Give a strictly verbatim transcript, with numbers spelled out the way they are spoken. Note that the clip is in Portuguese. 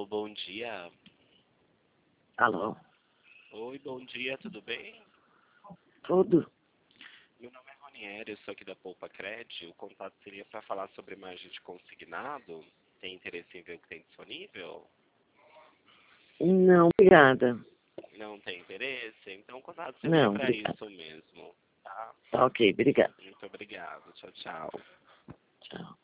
Alô, bom dia. Alô? Oi, bom dia, tudo bem? Tudo? Meu nome é Ronieri, eu sou aqui da Poupa Cred. O contato seria para falar sobre margem de consignado. Tem interesse em ver o que tem disponível? Não, obrigada. Não tem interesse? Então o contato seria Não, para obrigada. isso mesmo, tá? Tá ok, obrigada. Muito obrigado. Tchau, tchau. Tchau.